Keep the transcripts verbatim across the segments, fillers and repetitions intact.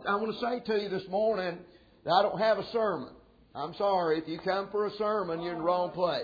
I want to say to you this morning that I don't have a sermon. I'm sorry. If you come for a sermon, you're in the wrong place.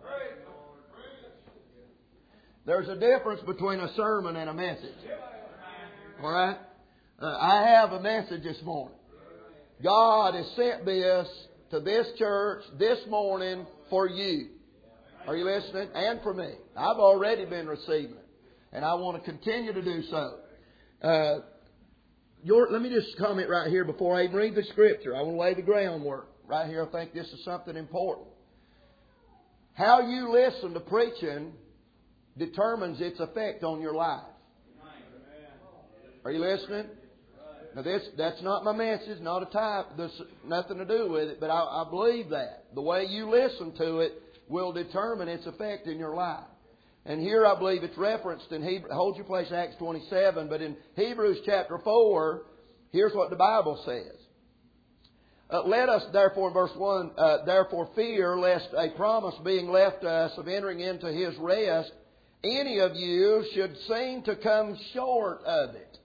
There's a difference between a sermon and a message. All right? Uh, I have a message this morning. God has sent this to this church this morning for you. Are you listening? And for me. I've already been receiving it. And I want to continue to do so. Uh, your, let me just comment right here before I even read the Scripture. I want to lay the groundwork. Right here, I think this is something important. How you listen to preaching determines its effect on your life. Are you listening? Now, this that's not my message, not a type. There's nothing to do with it, but I, I believe that. The way you listen to it will determine its effect in your life. And here I believe it's referenced in Hebrew, hold your place, Acts twenty-seven, but in Hebrews chapter four, here's what the Bible says. Uh, let us therefore, in verse one, uh, therefore fear lest a promise being left to us of entering into His rest, any of you should seem to come short of it.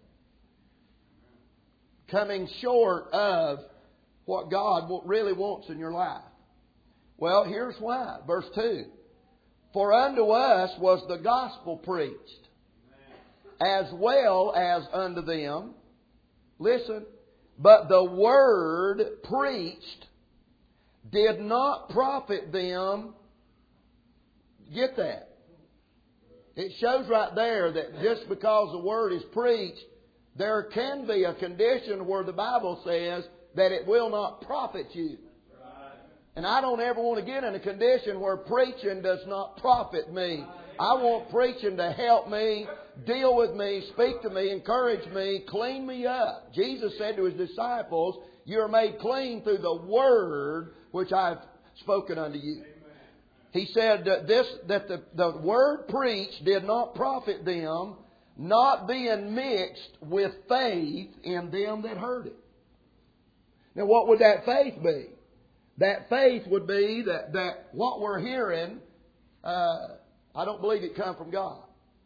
Coming short of what God really wants in your life. Well, here's why. Verse two. For unto us was the gospel preached, as well as unto them. Listen. But the word preached did not profit them. Get that? It shows right there that just because the word is preached, there can be a condition where the Bible says that it will not profit you. And I don't ever want to get in a condition where preaching does not profit me. I want preaching to help me, deal with me, speak to me, encourage me, clean me up. Jesus said to His disciples, you are made clean through the word which I have spoken unto you. He said that, this, that the, the word preached did not profit them, not being mixed with faith in them that heard it. Now what would that faith be? That faith would be that, that what we're hearing, uh, I don't believe it come from God.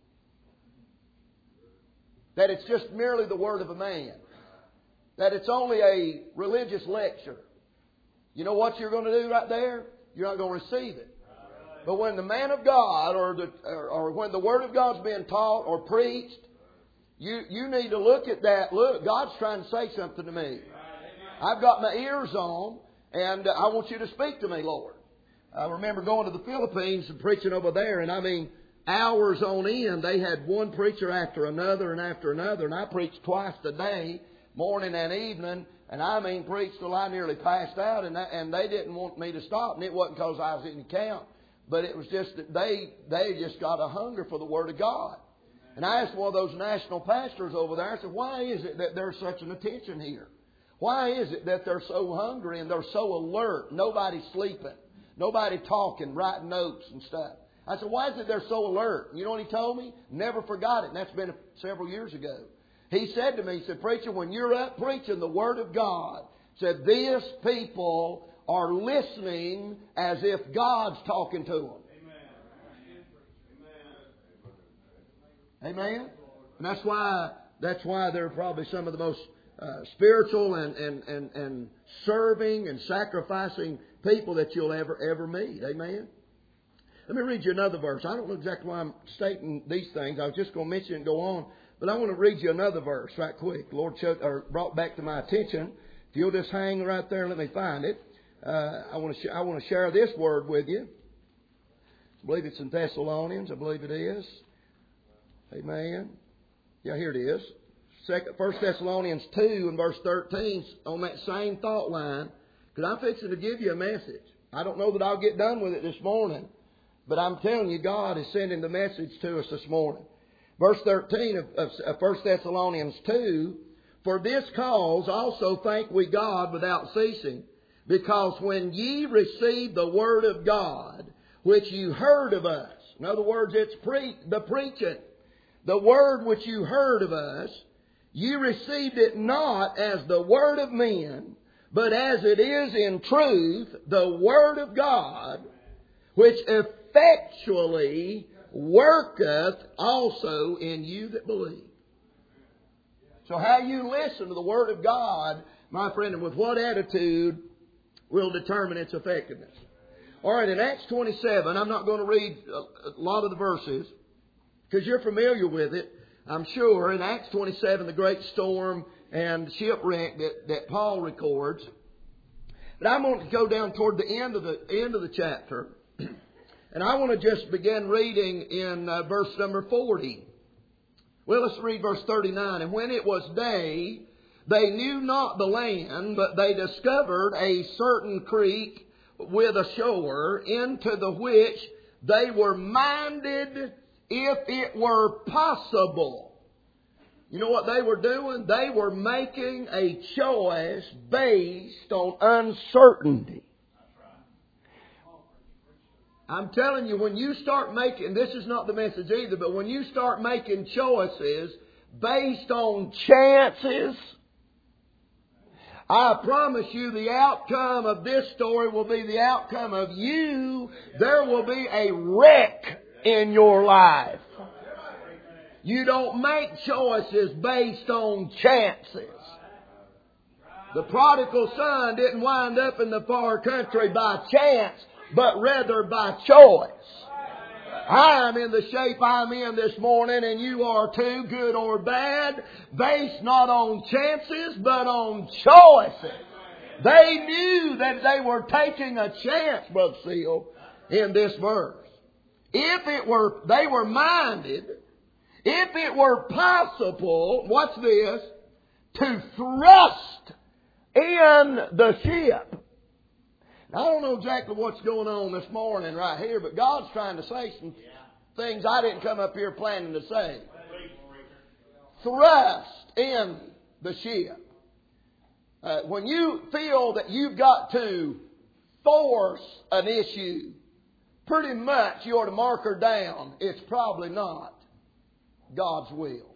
That it's just merely the word of a man. That it's only a religious lecture. You know what you're going to do right there? You're not going to receive it. But when the man of God or, the, or, or when the Word of God's being taught or preached, you, you need to look at that. Look, God's trying to say something to me. I've got my ears on, and I want you to speak to me, Lord. I remember going to the Philippines and preaching over there, and I mean, hours on end, they had one preacher after another and after another, and I preached twice a day, morning and evening, and I mean, preached till I nearly passed out, and, I, and they didn't want me to stop, and it wasn't because I was in the count. But it was just that they, they just got a hunger for the Word of God. And I asked one of those national pastors over there, I said, why is it that there's such an attention here? Why is it that they're so hungry and they're so alert? Nobody's sleeping. Nobody talking, writing notes and stuff. I said, why is it they're so alert? You know what he told me? Never forgot it. And that's been several years ago. He said to me, he said, preacher, when you're up preaching the Word of God, said, these people are listening as if God's talking to them. Amen. Amen. And that's why that's why they're probably some of the most uh, spiritual and, and, and, and serving and sacrificing people that you'll ever ever meet. Amen. Let me read you another verse. I don't know exactly why I'm stating these things. I was just going to mention it and go on, but I want to read you another verse right quick. The Lord showed, or brought back to my attention. If you'll just hang right there, let me find it. Uh, I want to sh- I want to share this word with you. I believe it's in Thessalonians. I believe it is. Amen. Yeah, here it is. Second, First Thessalonians two and verse thirteen on that same thought line. Because I'm fixing to give you a message. I don't know that I'll get done with it this morning, but I'm telling you, God is sending the message to us this morning. Verse thirteen of, of, of First Thessalonians two. For this cause also thank we God without ceasing. Because when ye received the word of God, which you heard of us, in other words, it's pre- the preaching, the word which you heard of us, you received it not as the word of men, but as it is in truth, the word of God, which effectually worketh also in you that believe. So how you listen to the Word of God, my friend, and with what attitude will determine its effectiveness. All right, in Acts twenty-seven, I'm not going to read a lot of the verses because you're familiar with it, I'm sure. In Acts twenty-seven, the great storm and shipwreck that, that Paul records. But I want to go down toward the end of the end of the chapter, and I want to just begin reading in uh, verse number forty. Well, let's read verse thirty-nine. And when it was day, they knew not the land, but they discovered a certain creek with a shore, into the which they were minded, if it were possible. You know what they were doing? They were making a choice based on uncertainty. I'm telling you, when you start making, this is not the message either, but when you start making choices based on chances, I promise you the outcome of this story will be the outcome of you. There will be a wreck in your life. You don't make choices based on chances. The prodigal son didn't wind up in the far country by chance, but rather by choice. I'm in the shape I'm in this morning, and you are too, good or bad, based not on chances, but on choices. They knew that they were taking a chance, Brother Seal, in this verse. If it were, they were minded, if it were possible, what's this? To thrust in the ship. Now, I don't know exactly what's going on this morning right here, but God's trying to say some things I didn't come up here planning to say. Thrust in the ship. Uh, when you feel that you've got to force an issue, pretty much you ought to mark her down. It's probably not God's will.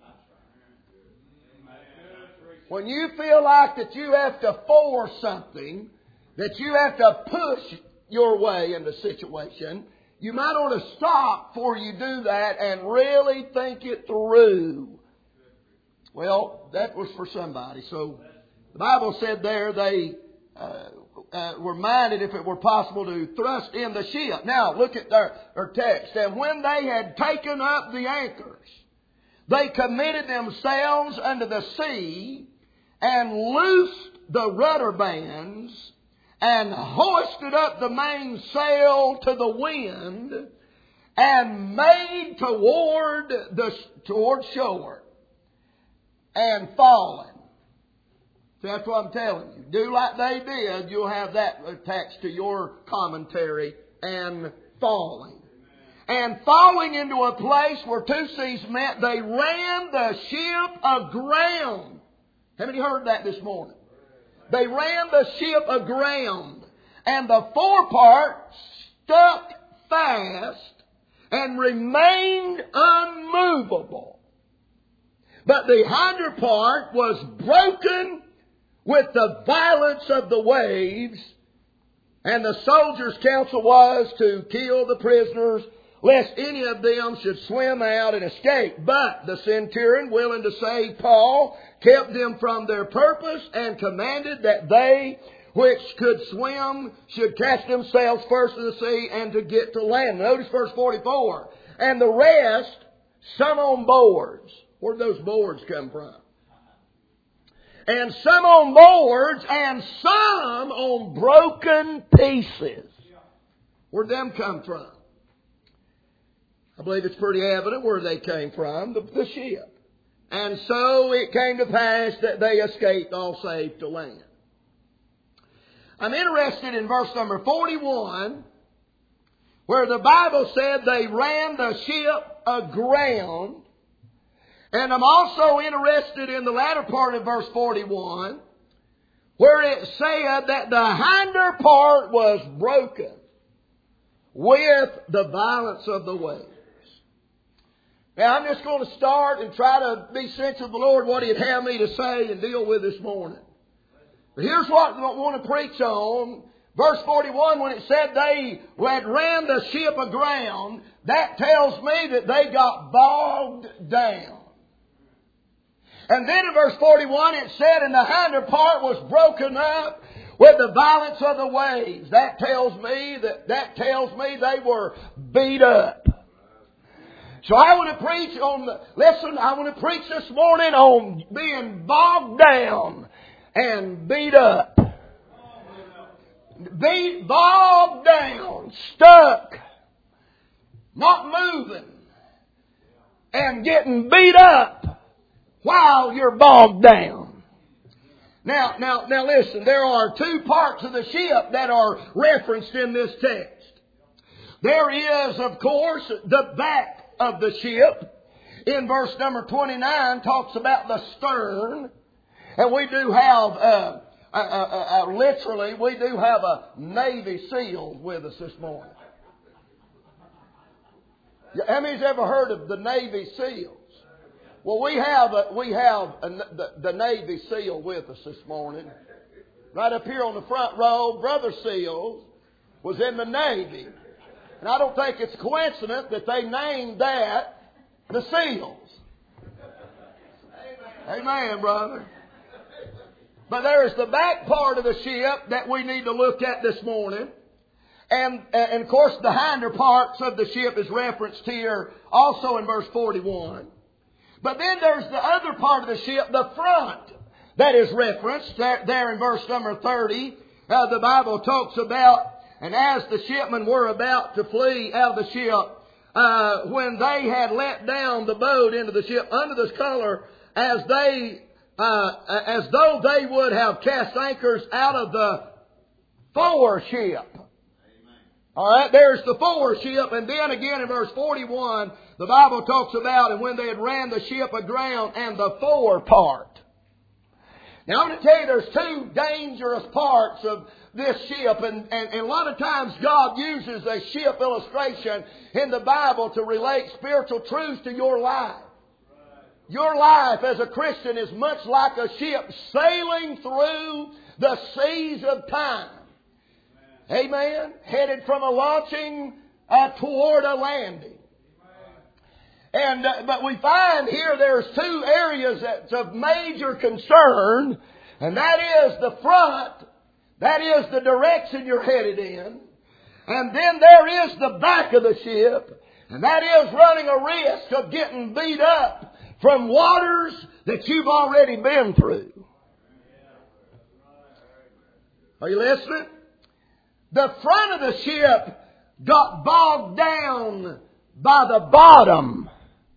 When you feel like that you have to force something, that you have to push your way into a situation, you might ought to stop before you do that and really think it through. Well, that was for somebody. So the Bible said there they uh, uh, were minded, if it were possible, to thrust in the ship. Now, look at their, their text. And when they had taken up the anchors, they committed themselves unto the sea and loosed the rudder bands and hoisted up the mainsail to the wind and made toward the toward shore and fallen. So that's what I'm telling you. Do like they did, you'll have that attached to your commentary, and falling. And falling into a place where two seas met, they ran the ship aground. How many heard that this morning? They ran the ship aground, and the forepart stuck fast and remained unmovable. But the hinder part was broken with the violence of the waves, and the soldiers' counsel was to kill the prisoners, lest any of them should swim out and escape. But the centurion, willing to save Paul, kept them from their purpose and commanded that they which could swim should cast themselves first in the sea and to get to land. Notice verse forty-four. And the rest, some on boards. Where'd those boards come from? And some on boards and some on broken pieces. Where'd them come from? I believe it's pretty evident where they came from, the, the ship. And so it came to pass that they escaped all safe to land. I'm interested in verse number forty-one, where the Bible said they ran the ship aground. And I'm also interested in the latter part of verse forty-one, where it said that the hinder part was broken with the violence of the waves. Now, I'm just going to start and try to be sensitive to the Lord, what He'd have me to say and deal with this morning. But here's what I want to preach on. Verse forty-one, when it said they had ran the ship aground, that tells me that they got bogged down. And then in verse forty-one it said, and the hinder part was broken up with the violence of the waves. That tells me that, that tells me they were beat up. So I want to preach on the, listen, I want to preach this morning on being bogged down and beat up. Beat, bogged down, stuck, not moving, and getting beat up while you're bogged down. Now, now, now listen, there are two parts of the ship that are referenced in this text. There is, of course, the back of the ship. In verse number twenty-nine talks about the stern. And we do have, uh, uh, uh, uh, literally, we do have a Navy SEAL with us this morning. How many's ever heard of the Navy SEALs? Well, we have a, we have a, the, the Navy SEAL with us this morning. Right up here on the front row, Brother SEAL was in the Navy. And I don't think it's coincidence that they named that the SEALs. Amen, brother. But there is the back part of the ship that we need to look at this morning. And, and of course, the hinder parts of the ship is referenced here also in verse forty-one. But then there's the other part of the ship, the front, that is referenced there, there in verse number thirty. Uh, the Bible talks about, and as the shipmen were about to flee out of the ship, uh, when they had let down the boat into the ship under this color, as they, uh, as though they would have cast anchors out of the foreship. All right, there's the foreship, and then again in verse forty-one, the Bible talks about, and when they had ran the ship aground, and the fore part. Now I'm going to tell you there's two dangerous parts of this ship, and, and, and a lot of times God uses a ship illustration in the Bible to relate spiritual truths to your life. Your life as a Christian is much like a ship sailing through the seas of time. Amen. Headed from a launching uh, toward a landing. And uh, but we find here there's two areas that's of major concern, and that is the front, that is the direction you're headed in, and then there is the back of the ship, and that is running a risk of getting beat up from waters that you've already been through. Are you listening? The front of the ship got bogged down by the bottom.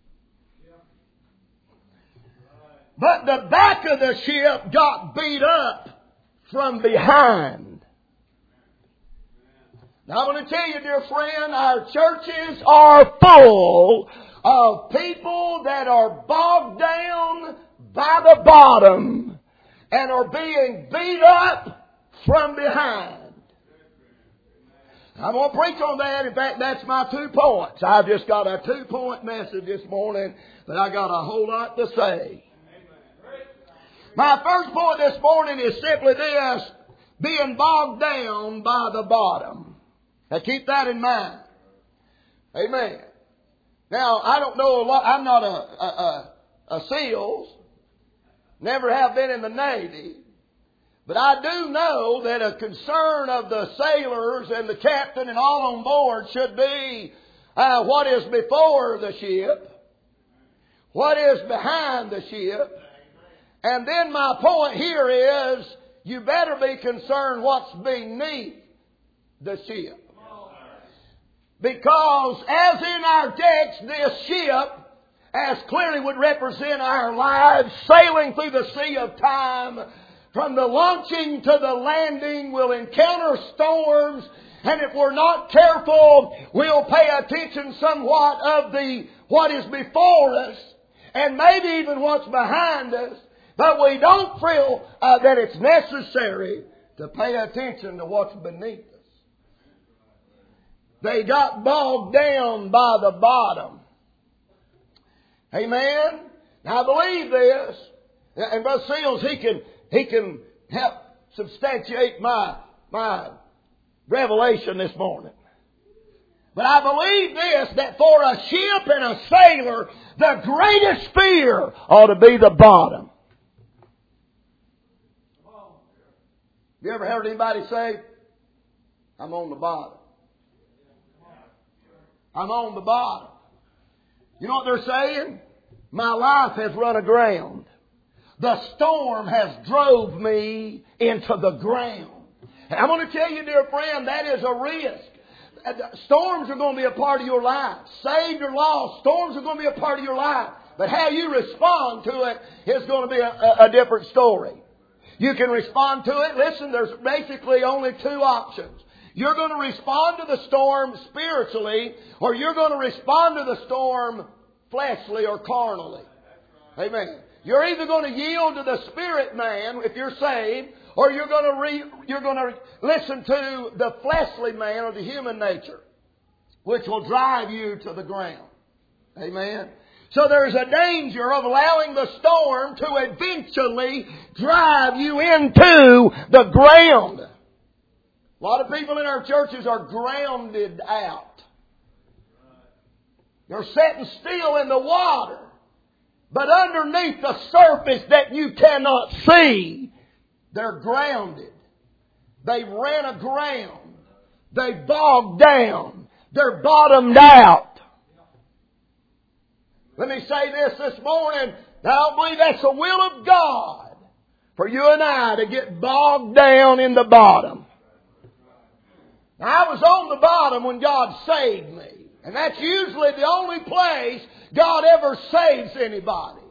But the back of the ship got beat up from behind. Now I want to tell you, dear friend, our churches are full of people that are bogged down by the bottom and are being beat up from behind. I'm going to preach on that. In fact, that's my two points. I've just got a two-point message this morning, but I got a whole lot to say. My first point this morning is simply this: being bogged down by the bottom. Now keep that in mind. Amen. Now, I don't know a lot. I'm not a, a, a, a SEALs. Never have been in the Navy. But I do know that a concern of the sailors and the captain and all on board should be uh, what is before the ship, what is behind the ship. And then my point here is, you better be concerned what's beneath the ship. Because as in our text, this ship, as clearly would represent our lives, sailing through the sea of time, from the launching to the landing, we'll encounter storms, and if we're not careful, we'll pay attention somewhat of the what is before us, and maybe even what's behind us, but we don't feel uh, that it's necessary to pay attention to what's beneath us. They got bogged down by the bottom. Amen? Now I believe this, and Brother Seals, he can He can help substantiate my, my revelation this morning. But I believe this, that for a ship and a sailor, the greatest fear ought to be the bottom. You ever heard anybody say, I'm on the bottom? I'm on the bottom. You know what they're saying? My life has run aground. The storm has drove me into the ground. And I'm going to tell you, dear friend, that is a risk. Storms are going to be a part of your life. Saved or lost, storms are going to be a part of your life. But how you respond to it is going to be a, a, a different story. You can respond to it. Listen, there's basically only two options. You're going to respond to the storm spiritually, or you're going to respond to the storm fleshly or carnally. Amen. You're either going to yield to the spirit man if you're saved, or you're going to re, you're going to listen to the fleshly man or the human nature, which will drive you to the ground. Amen. So there's a danger of allowing the storm to eventually drive you into the ground. A lot of people in our churches are grounded out. They're sitting still in the water, but underneath the surface that you cannot see, they're grounded. They ran aground. They bogged down. They're bottomed out. Let me say this this morning. I don't believe that's the will of God for you and I to get bogged down in the bottom. I was on the bottom when God saved me. And that's usually the only place God ever saves anybody.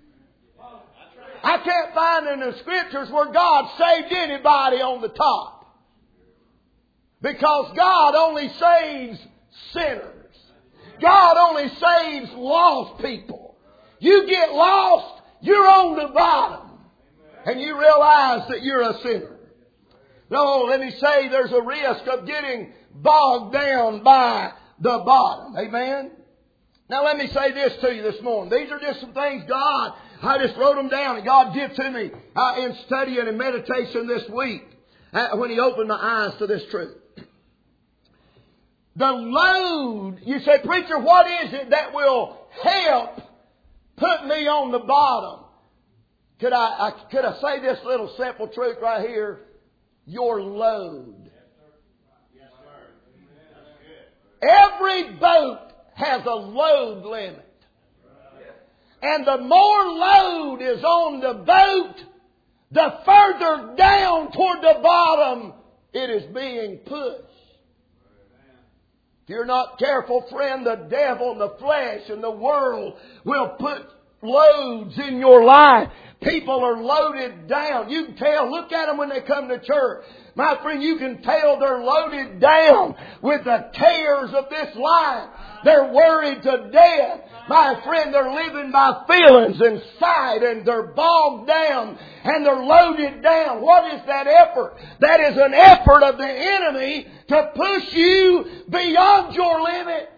I can't find in the Scriptures where God saved anybody on the top. Because God only saves sinners. God only saves lost people. You get lost, you're on the bottom. And you realize that you're a sinner. No, let me say there's a risk of getting bogged down by the bottom. Amen? Now let me say this to you this morning. These are just some things God, I just wrote them down and God gave to me uh, in study and in meditation this week uh, when He opened my eyes to this truth. The load, you say, preacher, what is it that will help put me on the bottom? Could I, I could I say this little simple truth right here? Your load. Yes, sir. Every boat has a load limit. And the more load is on the boat, the further down toward the bottom it is being pushed. If you're not careful, friend, the devil and the flesh and the world will put loads in your life. People are loaded down. You can tell. Look at them when they come to church. My friend, you can tell they're loaded down with the cares of this life. They're worried to death. My friend, they're living by feelings and sight, and they're bogged down and they're loaded down. What is that effort? That is an effort of the enemy to push you beyond your limit.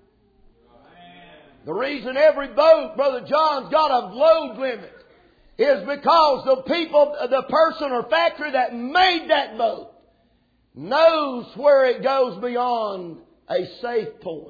The reason every boat, Brother John's got a load limit is because the people, the person or factory that made that boat knows where it goes beyond a safe point.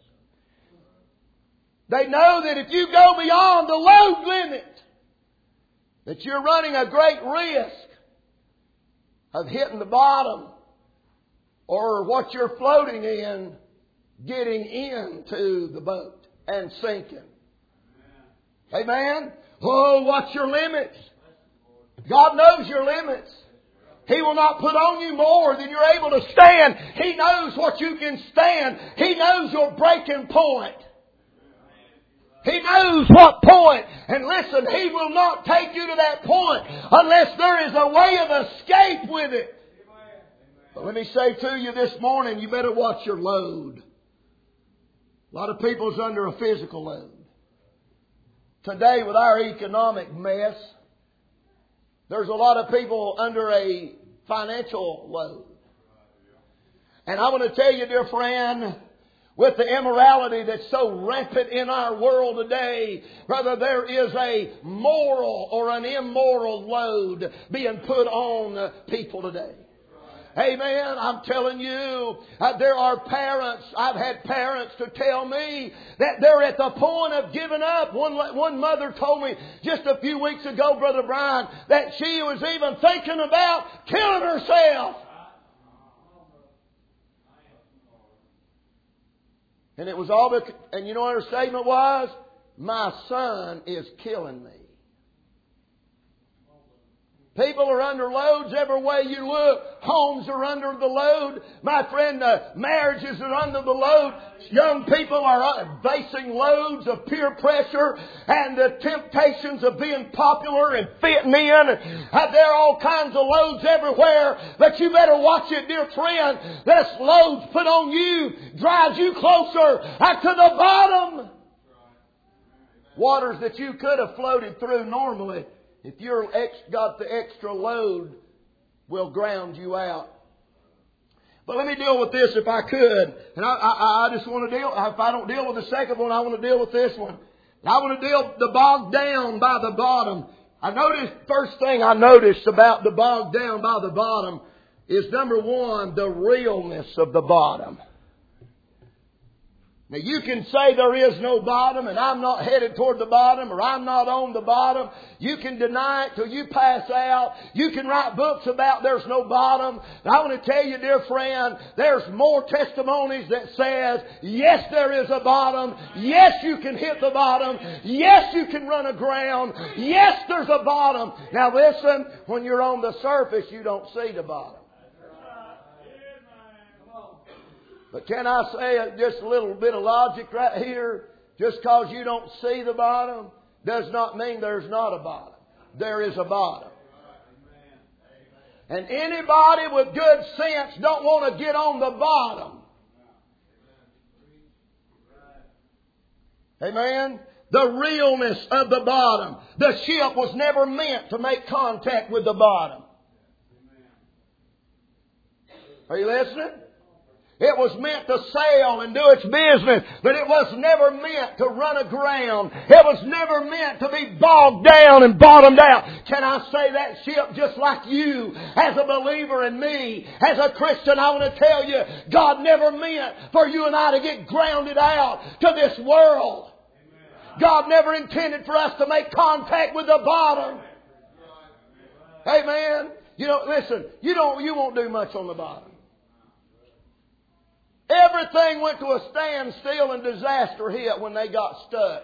They know that if you go beyond the load limit, that you're running a great risk of hitting the bottom or what you're floating in getting into the boat and sinking. Amen? Oh, what's your limits? God knows your limits. He will not put on you more than you're able to stand. He knows what you can stand. He knows your breaking point. He knows what point. And listen, He will not take you to that point unless there is a way of escape with it. But let me say to you this morning, you better watch your load. A lot of people's under a physical load. Today, with our economic mess, there's a lot of people under a financial load. And I want to tell you, dear friend, with the immorality that's so rampant in our world today, brother, there is a moral or an immoral load being put on people today. Amen. I'm telling you, uh, there are parents, I've had parents to tell me that they're at the point of giving up. One, one mother told me just a few weeks ago, Brother Brian, that she was even thinking about killing herself. And it was all the, and you know what her statement was? My son is killing me. People are under loads every way you look. Homes are under the load. My friend, uh, marriages are under the load. Young people are uh, facing loads of peer pressure and the temptations of being popular and fitting in. Uh, there are all kinds of loads everywhere. But you better watch it, dear friend. This loads put on you drives you closer uh, to the bottom. Waters that you could have floated through normally, if you're ex- got the extra load, will ground you out. But let me deal with this if I could. And I, I, I just want to deal, if I don't deal with the second one, I want to deal with this one. I want to deal with the bogged down by the bottom. I noticed, first thing I noticed about the bogged down by the bottom is number one, the realness of the bottom. Now you can say there is no bottom and I'm not headed toward the bottom or I'm not on the bottom. You can deny it till you pass out. You can write books about there's no bottom. And I want to tell you, dear friend, there's more testimonies that says, yes, there is a bottom. Yes, you can hit the bottom. Yes, you can run aground. Yes, there's a bottom. Now listen, when you're on the surface, you don't see the bottom. But can I say just a little bit of logic right here? Just because you don't see the bottom does not mean there's not a bottom. There is a bottom. And anybody with good sense don't want to get on the bottom. Amen? The realness of the bottom. The ship was never meant to make contact with the bottom. Are you listening? It was meant to sail and do its business, but it was never meant to run aground. It was never meant to be bogged down and bottomed out. Can I say that ship just like you, as a believer in me, as a Christian, I want to tell you, God never meant for you and I to get grounded out to this world. God never intended for us to make contact with the bottom. Amen. You know, listen, you don't, you won't do much on the bottom. Everything went to a standstill and disaster hit when they got stuck.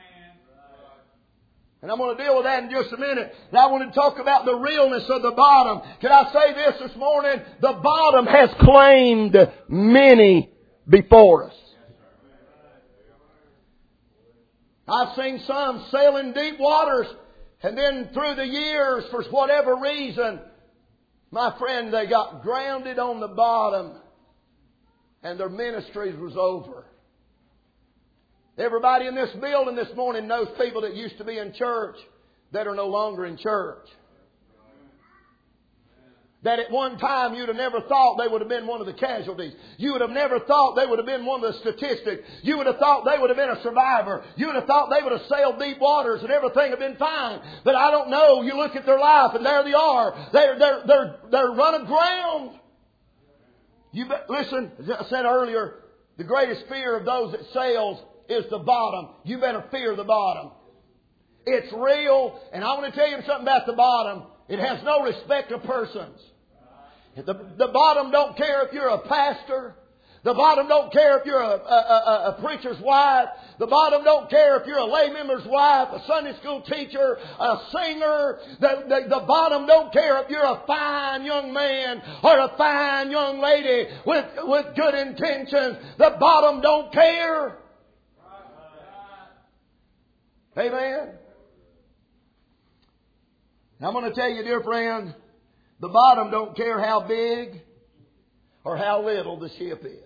And I'm going to deal with that in just a minute. And I want to talk about the realness of the bottom. Can I say this this morning? The bottom has claimed many before us. I've seen some sail in deep waters, and then through the years, for whatever reason, my friend, they got grounded on the bottom. And their ministries was over. Everybody in this building this morning knows people that used to be in church that are no longer in church. That at one time you'd have never thought they would have been one of the casualties. You would have never thought they would have been one of the statistics. You would have thought they would have been a survivor. You would have thought they would have sailed deep waters and everything had been fine. But I don't know. You look at their life and there they are. They're, they're, they're, they're run aground. You be, listen, as I said earlier, the greatest fear of those that sails is the bottom. You better fear the bottom. It's real, and I want to tell you something about the bottom. It has no respect of persons. The, the bottom don't care if you're a pastor. The bottom don't care if you're a, a, a, a preacher's wife. The bottom don't care if you're a lay member's wife, a Sunday school teacher, a singer. The, the, the bottom don't care if you're a fine young man or a fine young lady with, with good intentions. The bottom don't care. Amen. I'm going to tell you, dear friend, the bottom don't care how big or how little the ship is.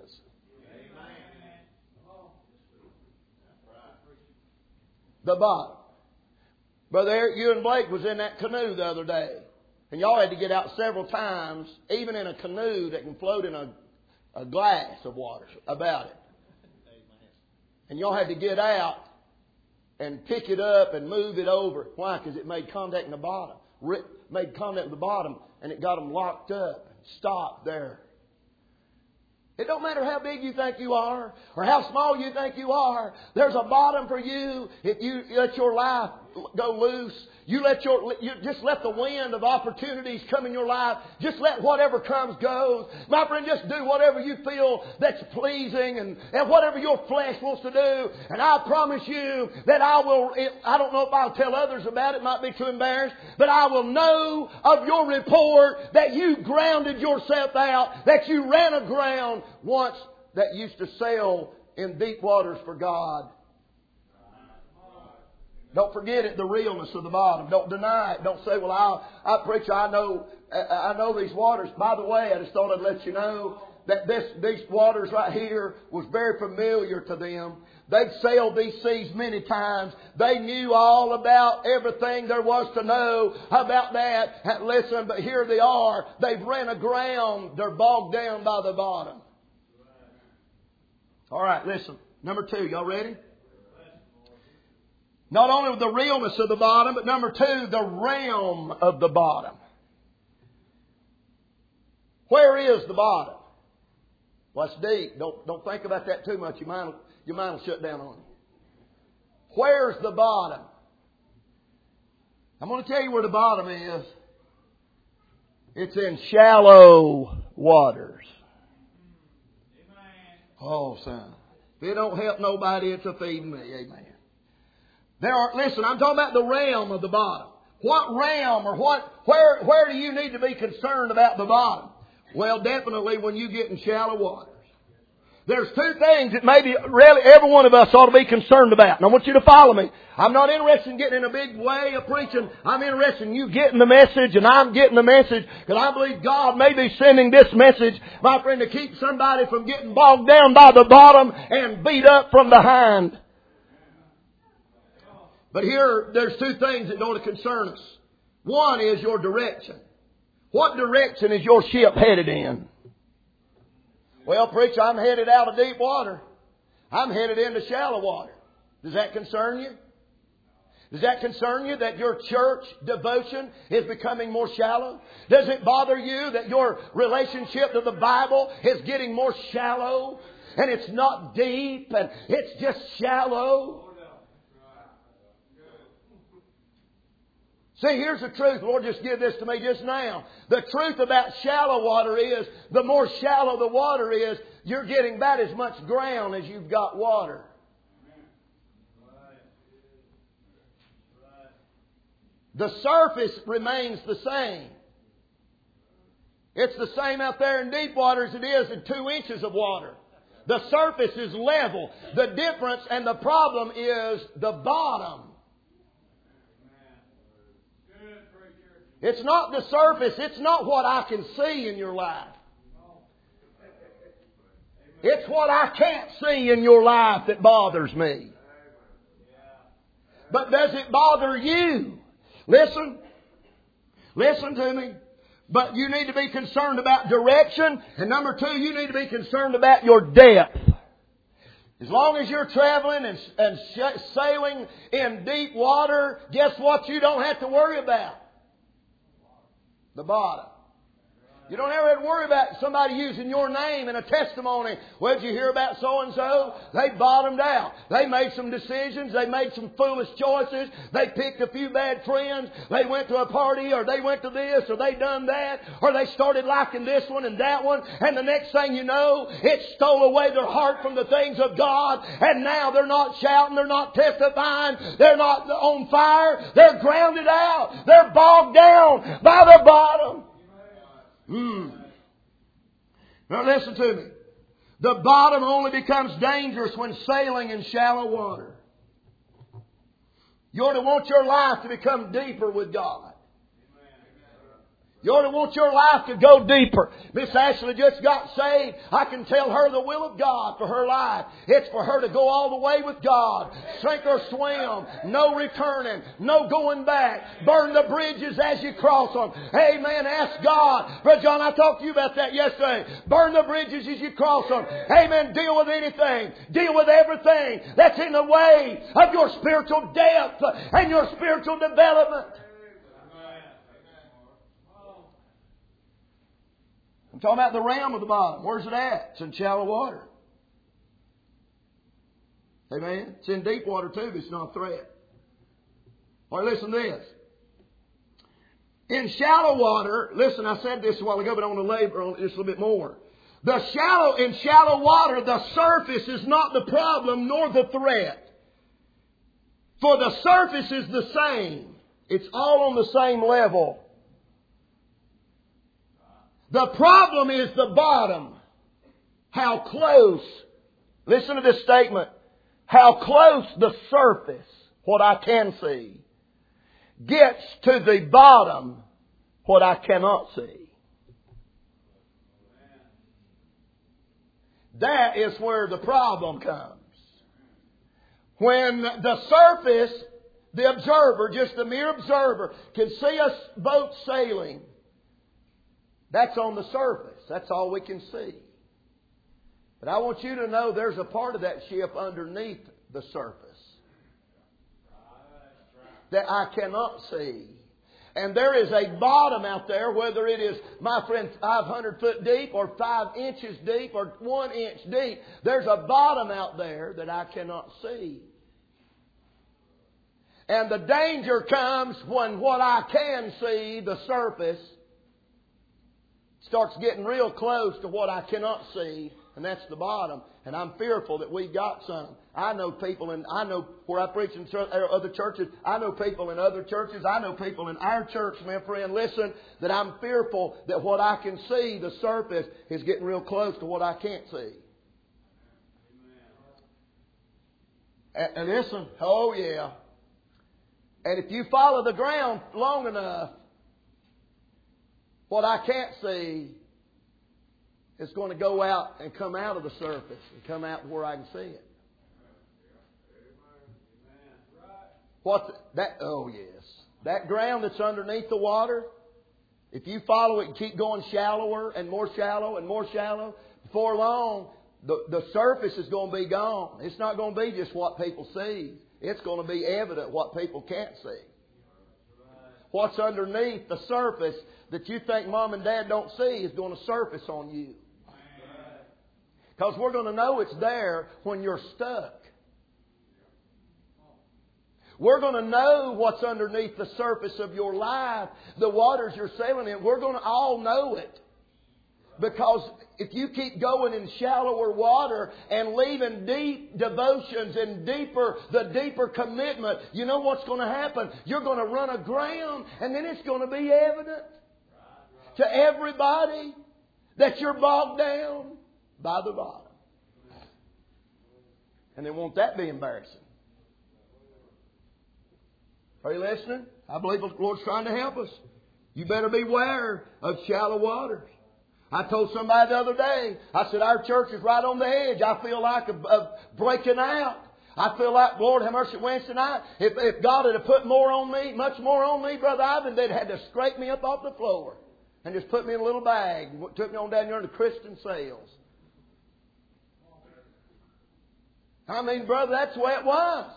The bottom. Brother Eric, you and Blake was in that canoe the other day. And y'all had to get out several times, even in a canoe that can float in a, a glass of water about it. And y'all had to get out and pick it up and move it over. Why? Because it made contact in the bottom. Made contact with the bottom and it got them locked up. stop there. It don't matter how big you think you are or how small you think you are. There's a bottom for you if you let your life go loose. You let your you just let the wind of opportunities come in your life. Just let whatever comes goes. My friend, just do whatever you feel that's pleasing and, and whatever your flesh wants to do. And I promise you that I will, I don't know if I'll tell others about it, might be too embarrassed, but I will know of your report that you grounded yourself out, that you ran aground once that used to sail in deep waters for God. Don't forget it, the realness of the bottom. Don't deny it. Don't say, well, I, I preach, I know, I know these waters. By the way, I just thought I'd let you know that this, these waters right here was very familiar to them. They'd sailed these seas many times. They knew all about everything there was to know about that. And listen, but here they are. They've ran aground. They're bogged down by the bottom. All right, listen. Number two, y'all ready? Not only the realness of the bottom, but number two, the realm of the bottom. Where is the bottom? Well, it's deep. Don't, don't think about that too much. Your mind, will, your mind will shut down on you. Where's the bottom? I'm going to tell you where the bottom is. It's in shallow waters. Oh, son. If it don't help nobody, it's a feeding me. Amen. There are, listen, I'm talking about the realm of the bottom. What realm or what, where, where do you need to be concerned about the bottom? Well, definitely when you get in shallow waters. There's two things that maybe really every one of us ought to be concerned about. And I want you to follow me. I'm not interested in getting in a big way of preaching. I'm interested in you getting the message and I'm getting the message. Because I believe God may be sending this message, my friend, to keep somebody from getting bogged down by the bottom and beat up from behind. But here, there's two things that ought to concern us. One is your direction. What direction is your ship headed in? Well, preacher, I'm headed out of deep water. I'm headed into shallow water. Does that concern you? Does that concern you that your church devotion is becoming more shallow? Does it bother you that your relationship to the Bible is getting more shallow? And it's not deep and it's just shallow? See, here's the truth. Lord, just give this to me just now. The truth about shallow water is, the more shallow the water is, you're getting about as much ground as you've got water. The surface remains the same. It's the same out there in deep water as it is in two inches of water. The surface is level. The difference and the problem is the bottom. It's not the surface. It's not what I can see in your life. It's what I can't see in your life that bothers me. But does it bother you? Listen. Listen to me. But you need to be concerned about direction. And number two, you need to be concerned about your depth. As long as you're traveling and, and sailing in deep water, guess what you don't have to worry about? The bottom. You don't ever have to worry about somebody using your name in a testimony. Well, did you hear about so-and-so? They bottomed out. They made some decisions. They made some foolish choices. They picked a few bad friends. They went to a party, or they went to this, or they done that, or they started liking this one and that one. And the next thing you know, it stole away their heart from the things of God. And now they're not shouting. They're not testifying. They're not on fire. They're grounded out. They're bogged down by the bottom. Hmm. Now listen to me. The bottom only becomes dangerous when sailing in shallow water. You ought to want your life to become deeper with God. You ought to want your life to go deeper. Miss Ashley just got saved. I can tell her the will of God for her life. It's for her to go all the way with God. Sink or swim. No returning. No going back. Burn the bridges as you cross them. Amen. Ask God. Brother John, I talked to you about that yesterday. Burn the bridges as you cross them. Amen. Deal with anything. Deal with everything that's in the way of your spiritual depth and your spiritual development. I'm talking about the realm of the bottom. Where's it at? It's in shallow water. Amen? It's in deep water too, but it's not a threat. Or listen to this. In shallow water, listen, I said this a while ago, but I want to labor on it just a little bit more. The shallow, in shallow water, the surface is not the problem nor the threat. For the surface is the same. It's all on the same level. The problem is the bottom. How close, listen to this statement, how close the surface, what I can see, gets to the bottom, what I cannot see. That is where the problem comes. When the surface, the observer, just the mere observer, can see a boat sailing, that's on the surface. That's all we can see. But I want you to know there's a part of that ship underneath the surface that I cannot see. And there is a bottom out there, whether it is, my friend, five hundred foot deep or five inches deep or one inch deep. There's a bottom out there that I cannot see. And the danger comes when what I can see, the surface, starts getting real close to what I cannot see, and that's the bottom. And I'm fearful that we've got some. I know people, and I know where I preach in other churches. I know people in other churches. I know people in our church, my friend. Listen, that I'm fearful that what I can see, the surface, is getting real close to what I can't see. And, and listen, oh yeah. And if you follow the ground long enough, what I can't see is going to go out and come out of the surface and come out where I can see it. What's that? Oh yes, that ground that's underneath the water. If you follow it and keep going shallower and more shallow and more shallow, before long, the the surface is going to be gone. It's not going to be just what people see. It's going to be evident what people can't see. What's underneath the surface that you think mom and dad don't see is going to surface on you. Because we're going to know it's there when you're stuck. We're going to know what's underneath the surface of your life, the waters you're sailing in. We're going to all know it. Because if you keep going in shallower water and leaving deep devotions and deeper, the deeper commitment, you know what's going to happen? You're going to run aground, and then it's going to be evident to everybody that you're bogged down by the bottom. And then won't that be embarrassing? Are you listening? I believe the Lord's trying to help us. You better beware of shallow waters. I told somebody the other day, I said, our church is right on the edge. I feel like a, a breaking out. I feel like, Lord, have mercy, Wednesday night. If, if God had put more on me, much more on me, Brother Ivan, they'd had to scrape me up off the floor and just put me in a little bag and took me on down there to Christian Sales. I mean, brother, that's the way it was.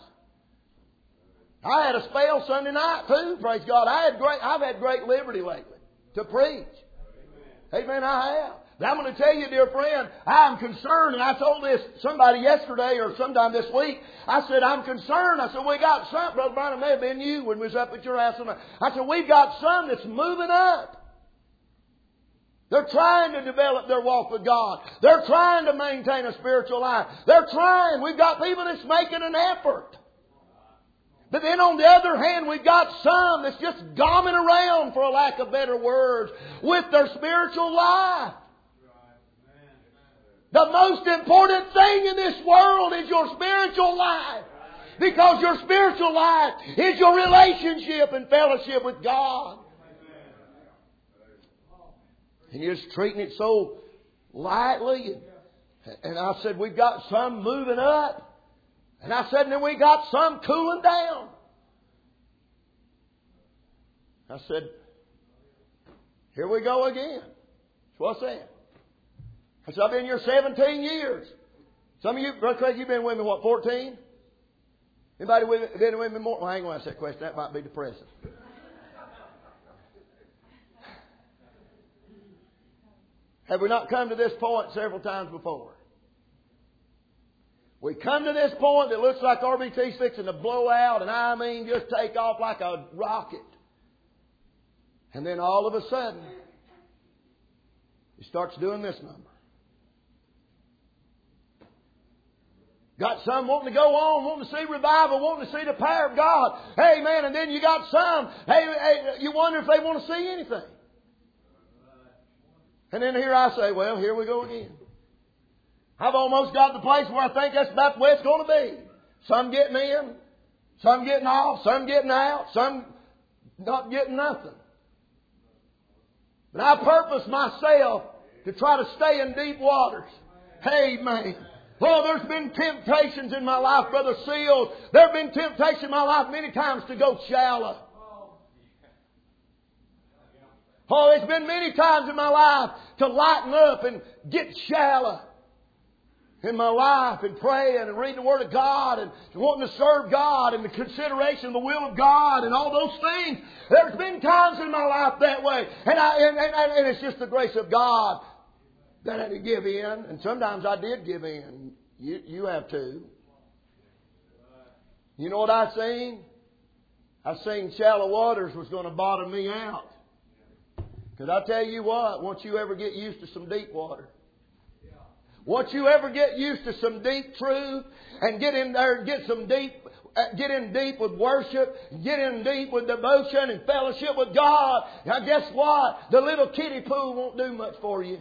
I had a spell Sunday night too, praise God. I had great, I've had great liberty lately to preach. Amen, I have. But I'm going to tell you, dear friend, I'm concerned, and I told this somebody yesterday or sometime this week. I said, I'm concerned. I said, we got some, Brother Brian, it may have been you when we was up at your house. I said, we've got some that's moving up. They're trying to develop their walk with God. They're trying to maintain a spiritual life. They're trying. We've got people that's making an effort. But then on the other hand, we've got some that's just gomming around, for a lack of better words, with their spiritual life. The most important thing in this world is your spiritual life. Because your spiritual life is your relationship and fellowship with God. And you're just treating it so lightly. And I said, we've got some moving up. And I said, and then we got some cooling down. I said, here we go again. That's what I said. I said, I've been here seventeen years. Some of you, Brother Craig, you've been with me, what, fourteen? Anybody with, been with me more? Well, I ain't going to ask that question. That might be depressing. Have we not come to this point several times before? We come to this point that looks like R B T's fixing to blow out, and I mean just take off like a rocket. And then all of a sudden, he starts doing this number. Got some wanting to go on, wanting to see revival, wanting to see the power of God. Hey, man, and then you got some, hey, hey, you wonder if they want to see anything. And then here I say, well, here we go again. I've almost got to the place where I think that's about the way it's going to be. Some getting in, some getting off, some getting out, some not getting nothing. But I purpose myself to try to stay in deep waters. Amen. Well, there's been temptations in my life, Brother Seals. There have been temptations in my life many times to go shallow. Oh, there's been many times in my life to lighten up and get shallow in my life and praying and reading the Word of God and wanting to serve God and the consideration of the will of God and all those things. There's been times in my life that way. And, I, and, and, and it's just the grace of God that I had to give in. And sometimes I did give in. You, you have too. You know what I seen? I seen shallow waters was going to bottom me out. Because I tell you what, once you ever get used to some deep water, once you ever get used to some deep truth and get in there and get some deep, get in deep with worship, get in deep with devotion and fellowship with God, now guess what? The little kiddie pool won't do much for you.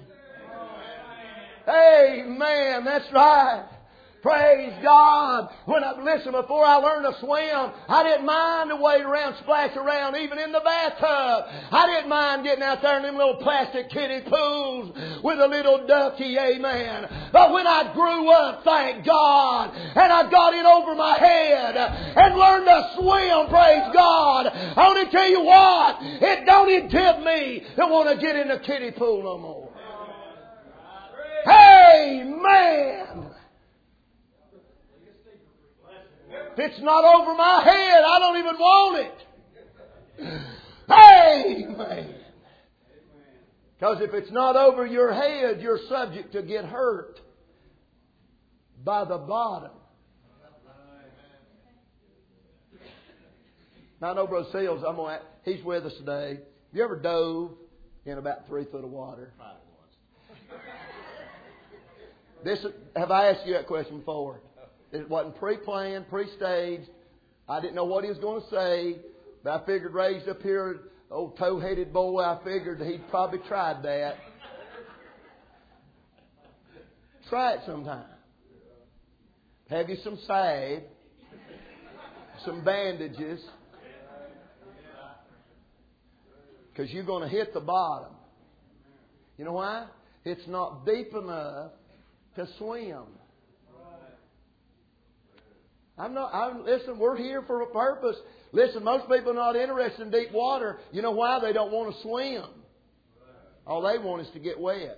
Amen. That's right. Praise God. When I, listen, before I learned to swim, I didn't mind to wade around, splash around, even in the bathtub. I didn't mind getting out there in them little plastic kiddie pools with a little ducky, amen. But when I grew up, thank God, and I got in over my head and learned to swim, praise God, I want to tell you what, it don't even tempt me to want to get in the kiddie pool no more. Amen. If it's not over my head, I don't even want it. Amen. Because if it's not over your head, you're subject to get hurt by the bottom. Now, I know Brother Seals, I'm gonna, he's with us today. Have you ever dove in about three foot of water? This, have I asked you that question before? It wasn't pre-planned, pre-staged. I didn't know what he was going to say. But I figured raised up here, old toe-headed boy, I figured he'd probably tried that. Try it sometime. Have you some salve, some bandages, because you're going to hit the bottom. You know why? It's not deep enough to swim. I'm not, I'm, listen, we're here for a purpose. Listen, most people are not interested in deep water. You know why? They don't want to swim. All they want is to get wet.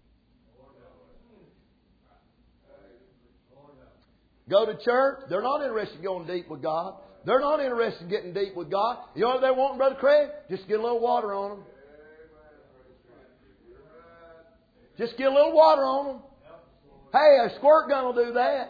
Go to church. They're not interested in going deep with God. They're not interested in getting deep with God. You know what they're wanting, Brother Craig? Just get a little water on them. Just get a little water on them. Hey, a squirt gun will do that.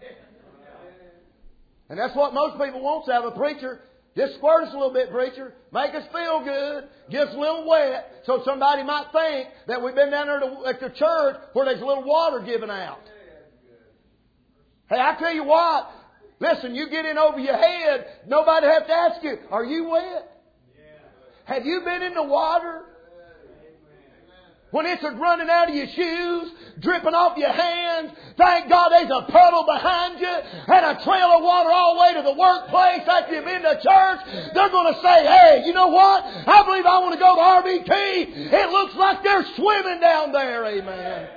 And that's what most people want to have a preacher. Just squirt us a little bit, preacher. Make us feel good. Get us a little wet. So somebody might think that we've been down there to, at the church where there's a little water given out. Hey, I tell you what. Listen, you get in over your head. Nobody has to ask you, are you wet? Have you been in the water? When it's running out of your shoes, dripping off your hands, thank God there's a puddle behind you and a trail of water all the way to the workplace after you've been to church. They're going to say, hey, you know what? I believe I want to go to R B T. It looks like they're swimming down there. Amen.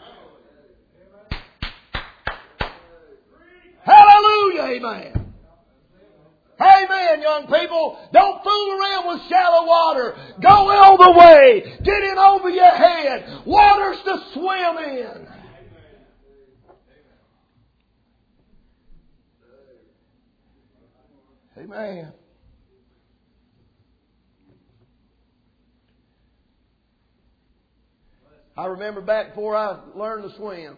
Hallelujah. Amen. Amen, young people. Don't fool around with shallow water. Go all the way. Get in over your head. Water's to swim in. Amen. I remember back before I learned to swim,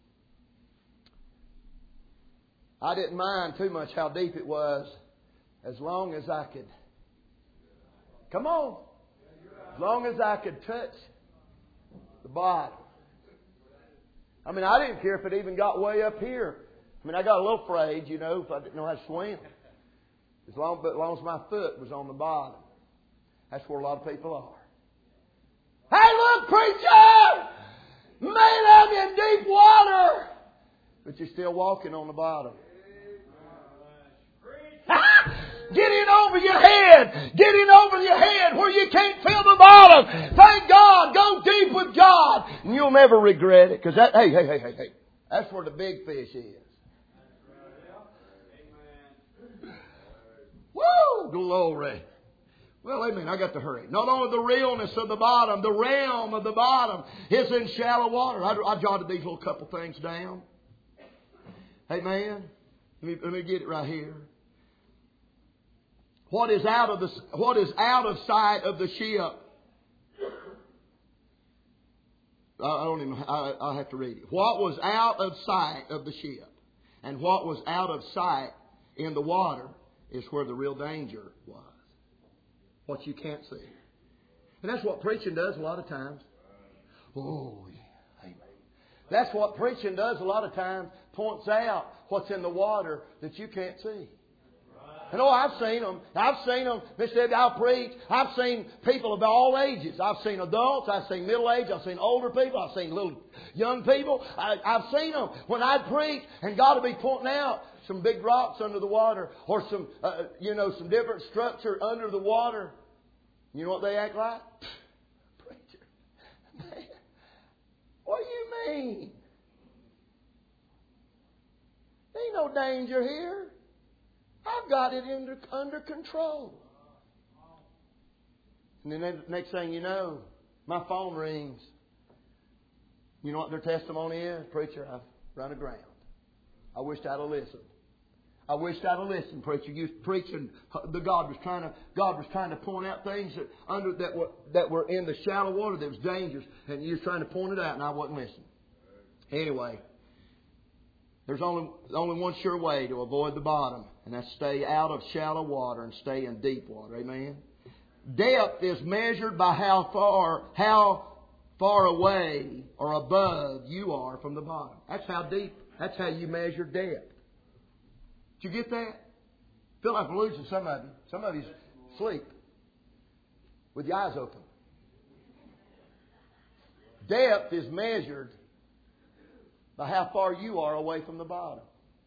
I didn't mind too much how deep it was as long as I could, come on, as long as I could touch the bottom. I mean, I didn't care if it even got way up here. I mean, I got a little afraid, you know, if I didn't know how to swim. As long, but as long as my foot was on the bottom. That's where a lot of people are. Hey, look, preacher! Man, I'm in deep water! But you're still walking on the bottom. Get in over your head! Get in over your head where you can't feel the bottom! Thank God! Go deep with God! And you'll never regret it. Because that, hey, hey, hey, hey, hey. That's where the big fish is. Woo! Glory. Well, amen. I got to hurry. Not only the realness of the bottom, the realm of the bottom is in shallow water. I, I jotted these little couple things down. Amen. Let me, let me get it right here. What is out of the what is out of sight of the ship? I, I don't even. I, I have to read it. What was out of sight of the ship, and what was out of sight in the water, is where the real danger was. What you can't see. And that's what preaching does a lot of times. Oh, yeah. Amen. That's what preaching does a lot of times. Points out what's in the water that you can't see. And oh, I've seen them. I've seen them. They said, I'll preach. I've seen people of all ages. I've seen adults. I've seen middle age. I've seen older people. I've seen little young people. I, I've seen them. When I preach, and God will be pointing out some big rocks under the water, or some, uh, you know, some different structure under the water. You know what they act like? Preacher, man, what do you mean? There ain't no danger here. I've got it under, under control. And then the next thing you know, my phone rings. You know what their testimony is? Preacher, I've run aground. I wished I'd have listened. I wished I'd have listened, preacher. You was preaching. The God was trying to. God was trying to point out things that under that were that were in the shallow water that was dangerous, and you was trying to point it out, and I wasn't listening. Anyway, there's only only one sure way to avoid the bottom, and that's stay out of shallow water and stay in deep water. Amen. Depth is measured by how far how far away or above you are from the bottom. That's how deep. That's how you measure depth. Did you get that? I feel like I'm losing some of you. Some of you sleep with your eyes open. Depth is measured by how far you are away from the bottom.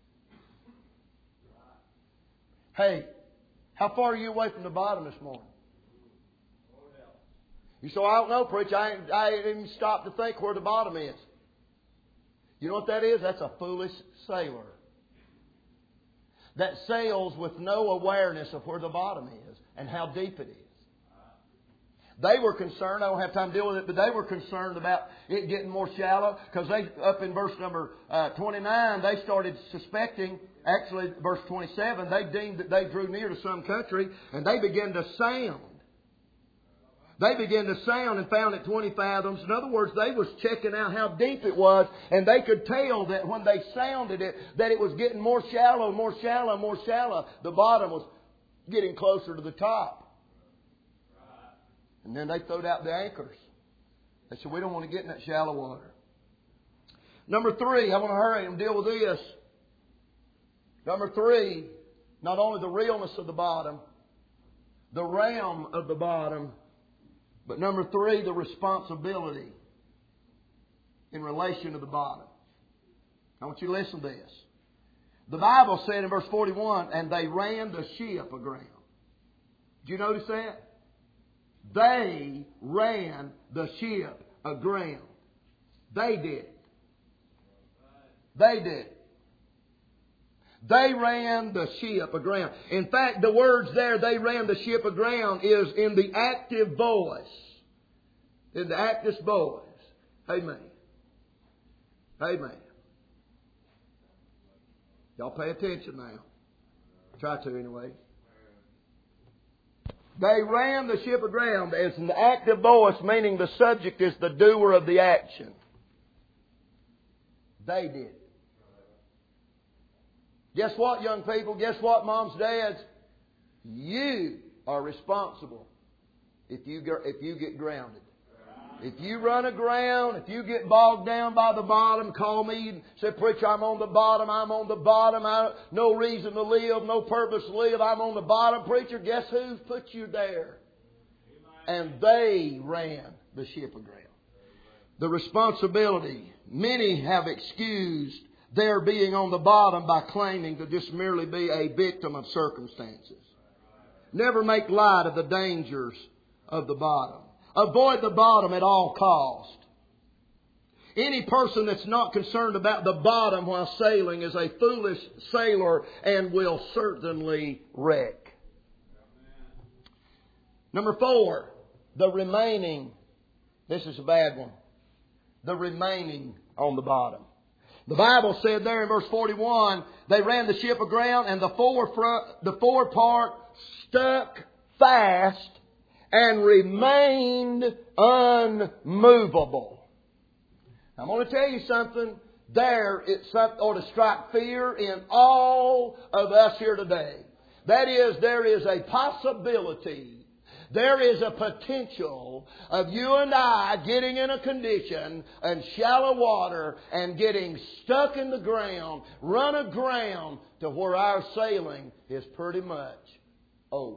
Hey, how far are you away from the bottom this morning? You say, I don't know, preacher. I ain't, I ain't even stopped to think where the bottom is. You know what that is? That's a foolish sailor that sails with no awareness of where the bottom is and how deep it is. They were concerned, I don't have time to deal with it, but they were concerned about it getting more shallow, because they, up in verse number uh, twenty-nine, they started suspecting, actually verse twenty-seven, they deemed that they drew near to some country, and they began to sound. They began to sound and found it twenty fathoms. In other words, they was checking out how deep it was, and they could tell that when they sounded it, that it was getting more shallow, more shallow, more shallow. The bottom was getting closer to the top. And then they throwed out the anchors. They said, we don't want to get in that shallow water. Number three, I want to hurry and deal with this. Number three, not only the realness of the bottom, the realm of the bottom, but number three, the responsibility in relation to the bottom. I want you to listen to this. The Bible said in verse forty-one, and they ran the ship aground. Did you notice that? They ran the ship aground. They did it. They did it. They ran the ship aground. In fact, the words there, they ran the ship aground, is in the active voice. In the active voice. Amen. Amen. Y'all pay attention now. Try to anyway. They ran the ship aground. It's an active voice, meaning the subject is the doer of the action. They did it. Guess what, young people? Guess what, moms, dads? You are responsible if you get, if you get grounded. If you run aground, if you get bogged down by the bottom, call me and say, preacher, I'm on the bottom, I'm on the bottom, I, no reason to live, no purpose to live, I'm on the bottom. Preacher, guess who's put you there? And they ran the ship aground. The responsibility, many have excused their being on the bottom by claiming to just merely be a victim of circumstances. Never make light of the dangers of the bottom. Avoid the bottom at all cost. Any person that's not concerned about the bottom while sailing is a foolish sailor and will certainly wreck. Number four, the remaining. This is a bad one. The remaining on the bottom. The Bible said there in verse forty-one, they ran the ship aground and the forefront, the forepart stuck fast and remained unmovable. I'm going to tell you something. There, it ought to strike fear in all of us here today. That is, there is a possibility, there is a potential of you and I getting in a condition in shallow water and getting stuck in the ground, run aground to where our sailing is pretty much over.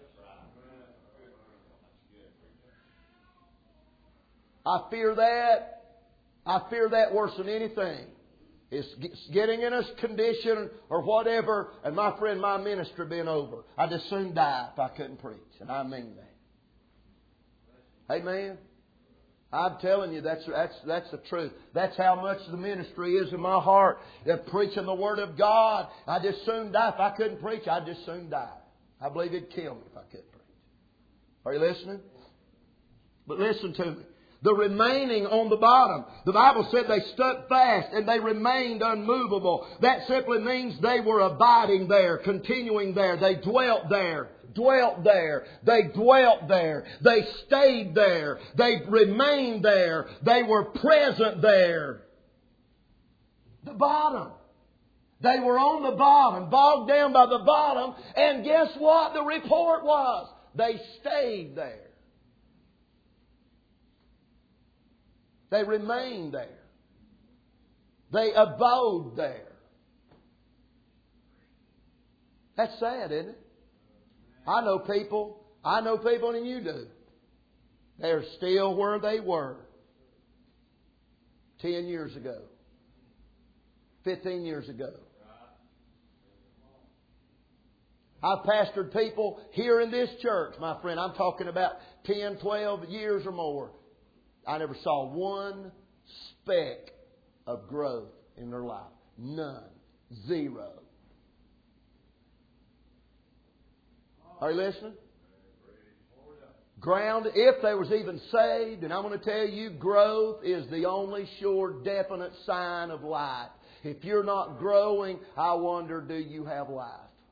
I fear that. I fear that worse than anything. It's getting in a condition or whatever, and my friend, my ministry being over. I'd just soon die if I couldn't preach, and I mean that. Amen. I'm telling you, that's that's that's the truth. That's how much the ministry is in my heart. That preaching the Word of God, I'd just soon die if I couldn't preach. I'd just soon die. I believe it'd kill me if I couldn't preach. Are you listening? But listen to me. The remaining on the bottom. The Bible said they stuck fast and they remained unmovable. That simply means they were abiding there, continuing there. They dwelt there, dwelt there. They dwelt there. They stayed there. They remained there. They were present there. The bottom. They were on the bottom, bogged down by the bottom. And guess what the report was? They stayed there. They remained there. They abode there. That's sad, isn't it? I know people, I know people and you do. They're still where they were ten years ago, fifteen years ago. I've pastored people here in this church, my friend. I'm talking about ten, twelve years or more. I never saw one speck of growth in their life. None. Zero. Are you listening? Ground, if they was even saved, and I'm going to tell you, growth is the only sure, definite sign of life. If you're not growing, I wonder, do you have life?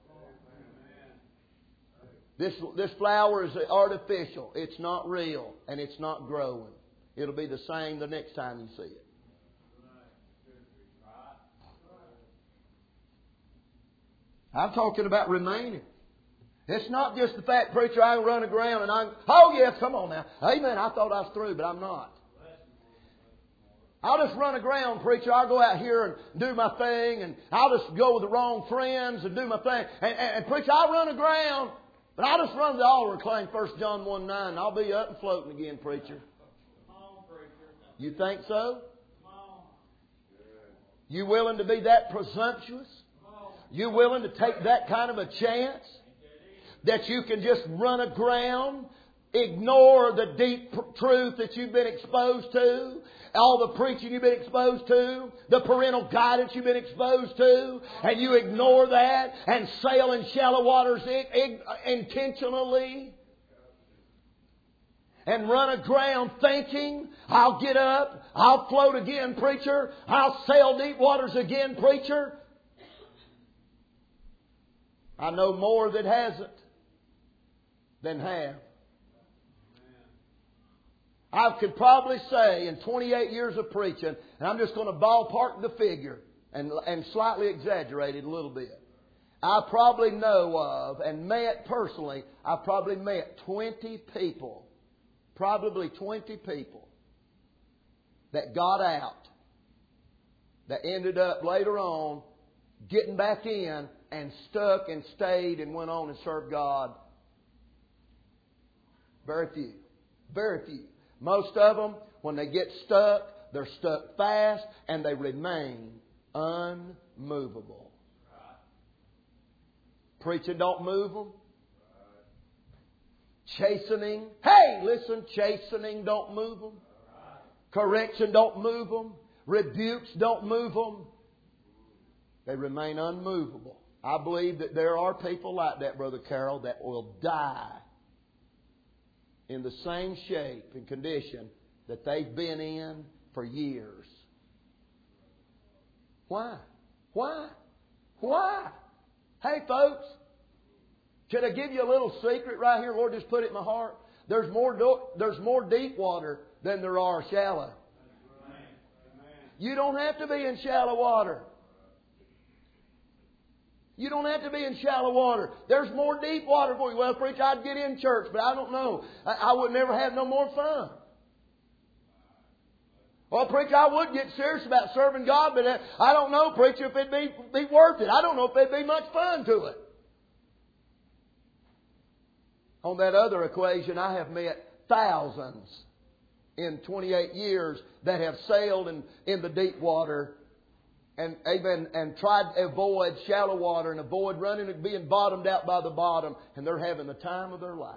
This, this flower is artificial. It's not real, and it's not growing. It'll be the same the next time you see it. I'm talking about remaining. It's not just the fact, preacher, I can run aground and I can, oh yes, come on now. Amen. I thought I was through, but I'm not. I'll just run aground, preacher. I'll go out here and do my thing, and I'll just go with the wrong friends and do my thing. And, and, and preacher, I'll run aground, but I'll just run to the altar and claim First John one nine, and I'll be up and floating again, preacher. You think so? You willing to be that presumptuous? You willing to take that kind of a chance? That you can just run aground, ignore the deep truth that you've been exposed to, all the preaching you've been exposed to, the parental guidance you've been exposed to, and you ignore that and sail in shallow waters intentionally? And run aground thinking, I'll get up, I'll float again, preacher. I'll sail deep waters again, preacher. I know more that hasn't. than half. I could probably say in twenty-eight years of preaching, and I'm just going to ballpark the figure and, and slightly exaggerate it a little bit. I probably know of and met personally, I probably met twenty people, probably twenty people that got out, that ended up later on getting back in and stuck and stayed and went on and served God. Very few. Very few. Most of them, when they get stuck, they're stuck fast and they remain unmovable. Preaching don't move them. Chastening, hey, listen, chastening don't move them. Correction don't move them. Rebukes don't move them. They remain unmovable. I believe that there are people like that, Brother Carroll, that will die in the same shape and condition that they've been in for years. Why? Why? Why? Hey, folks, can I give you a little secret right here? Lord, just put it in my heart. There's more, do- there's more deep water than there are shallow. You don't have to be in shallow water. You don't have to be in shallow water. There's more deep water for you. Well, preacher, I'd get in church, but I don't know. I, I would never have no more fun. Well, preacher, I would get serious about serving God, but I don't know, preacher, if it'd be, be worth it. I don't know if there'd be much fun to it. On that other equation, I have met thousands in twenty-eight years that have sailed in, in the deep water and amen, and tried to avoid shallow water and avoid running and being bottomed out by the bottom, and they're having the time of their life.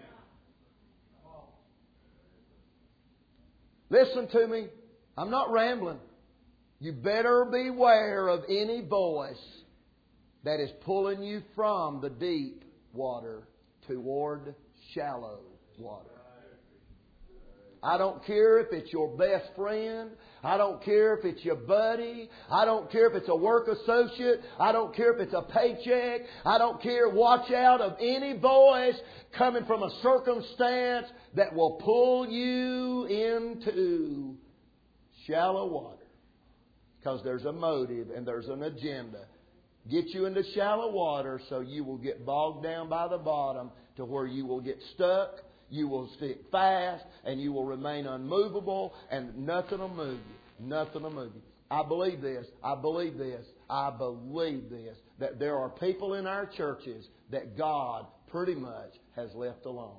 Amen. Listen to me. I'm not rambling. You better beware of any voice that is pulling you from the deep water toward shallow water. I don't care if it's your best friend. I don't care if it's your buddy. I don't care if it's a work associate. I don't care if it's a paycheck. I don't care. Watch out of any voice coming from a circumstance that will pull you into shallow water. Because there's a motive and there's an agenda. Get you into shallow water so you will get bogged down by the bottom to where you will get stuck. You will stick fast and you will remain unmovable and nothing will move you. Nothing will move you. I believe this. I believe this. I believe this. That there are people in our churches that God pretty much has left alone.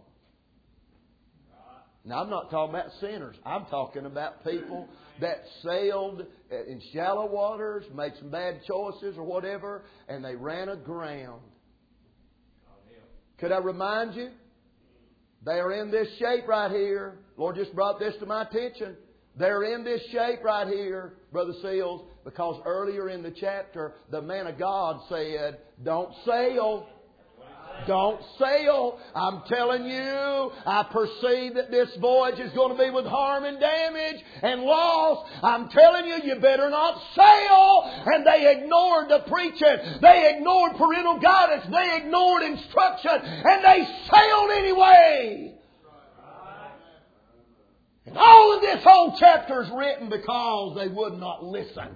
Now, I'm not talking about sinners. I'm talking about people that sailed in shallow waters, made some bad choices or whatever, and they ran aground. Could I remind you? They are in this shape right here. Lord just brought this to my attention. They're in this shape right here, Brother Seals, because earlier in the chapter, the man of God said, don't sail. Don't sail. I'm telling you, I perceive that this voyage is going to be with harm and damage and loss. I'm telling you, you better not sail. And they ignored the preaching. They ignored parental guidance. They ignored instruction. And they sailed anyway. And all of this whole chapter is written because they would not listen.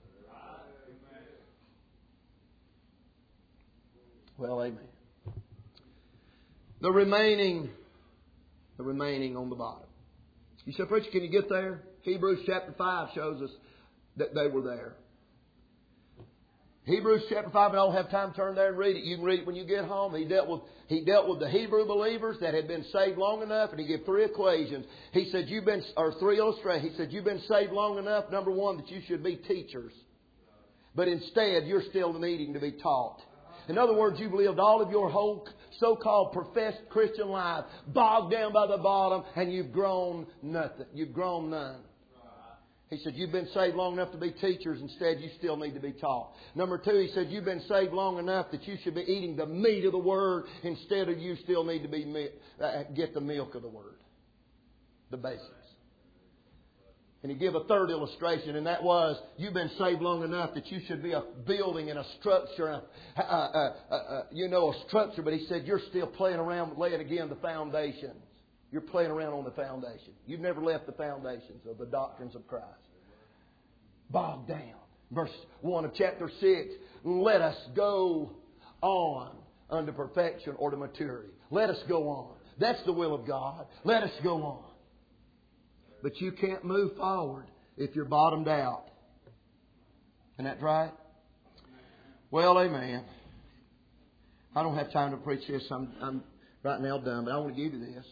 Well, amen. The remaining, the remaining on the bottom. You said, preacher, can you get there? Hebrews chapter five shows us that they were there. Hebrews chapter five, I don't have time to turn there and read it. You can read it when you get home. He dealt with he dealt with the Hebrew believers that had been saved long enough, and he gave three equations. He said, you've been, or three illustrations. He said, you've been saved long enough, number one, that you should be teachers. But instead, you're still needing to be taught. In other words, you've lived all of your whole so-called professed Christian life bogged down by the bottom, and you've grown nothing. You've grown none. He said, you've been saved long enough to be teachers. Instead, you still need to be taught. Number two, he said, you've been saved long enough that you should be eating the meat of the Word. Instead of you still need to be uh, get the milk of the Word. The basics. And he gave a third illustration, and that was, you've been saved long enough that you should be a building and a structure, uh, uh, uh, uh, you know, a structure. But he said, you're still playing around with laying again the foundations. You're playing around on the foundation. You've never left the foundations of the doctrines of Christ. Bogged down. Verse one of chapter six, let us go on unto perfection or to maturity. Let us go on. That's the will of God. Let us go on. But you can't move forward if you're bottomed out. Isn't that right? Well, amen. I don't have time to preach this. I'm, I'm right now done, but I want to give you this.